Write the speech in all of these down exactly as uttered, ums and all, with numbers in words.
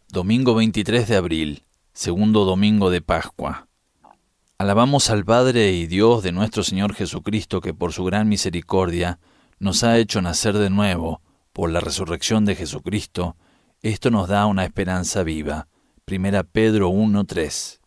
Domingo veintitrés de abril, segundo domingo de Pascua. Alabamos al Padre y Dios de nuestro Señor Jesucristo, que por su gran misericordia nos ha hecho nacer de nuevo por la resurrección de Jesucristo. Esto nos da una esperanza viva. Primera Pedro uno tres.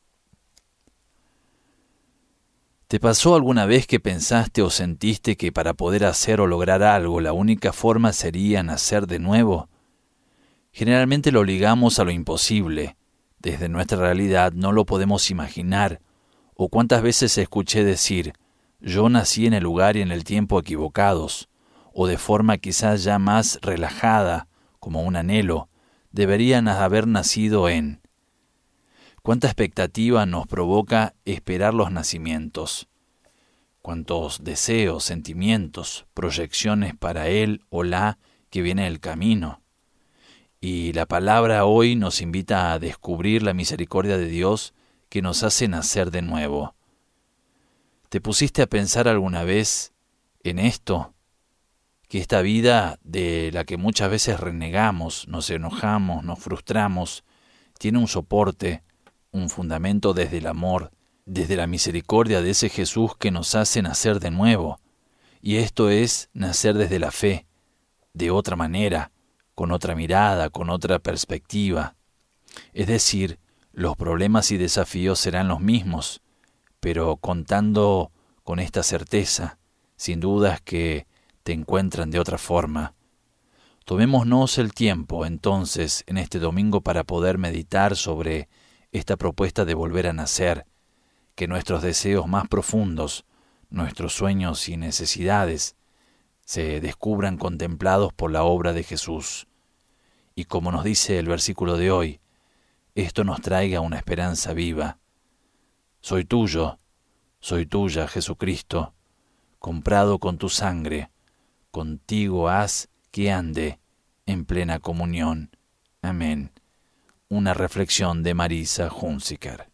¿Te pasó alguna vez que pensaste o sentiste que para poder hacer o lograr algo la única forma sería nacer de nuevo? Generalmente lo ligamos a lo imposible. Desde nuestra realidad no lo podemos imaginar. O cuántas veces escuché decir, yo nací en el lugar y en el tiempo equivocados, o de forma quizás ya más relajada, como un anhelo, deberían haber nacido en. Cuánta expectativa nos provoca esperar los nacimientos. Cuántos deseos, sentimientos, proyecciones para él o la que viene el camino. Y la palabra hoy nos invita a descubrir la misericordia de Dios que nos hace nacer de nuevo. ¿Te pusiste a pensar alguna vez en esto? Que esta vida de la que muchas veces renegamos, nos enojamos, nos frustramos, tiene un soporte, un fundamento desde el amor, desde la misericordia de ese Jesús que nos hace nacer de nuevo. Y esto es nacer desde la fe, de otra manera, con otra mirada, con otra perspectiva. Es decir, los problemas y desafíos serán los mismos, pero contando con esta certeza, sin dudas que te encuentran de otra forma. Tomémonos el tiempo, entonces, en este domingo para poder meditar sobre esta propuesta de volver a nacer, que nuestros deseos más profundos, nuestros sueños y necesidades, se descubran contemplados por la obra de Jesús. Y como nos dice el versículo de hoy, esto nos traiga una esperanza viva. Soy tuyo, soy tuya, Jesucristo, comprado con tu sangre, contigo haz que ande en plena comunión. Amén. Una reflexión de Marisa Hunziker.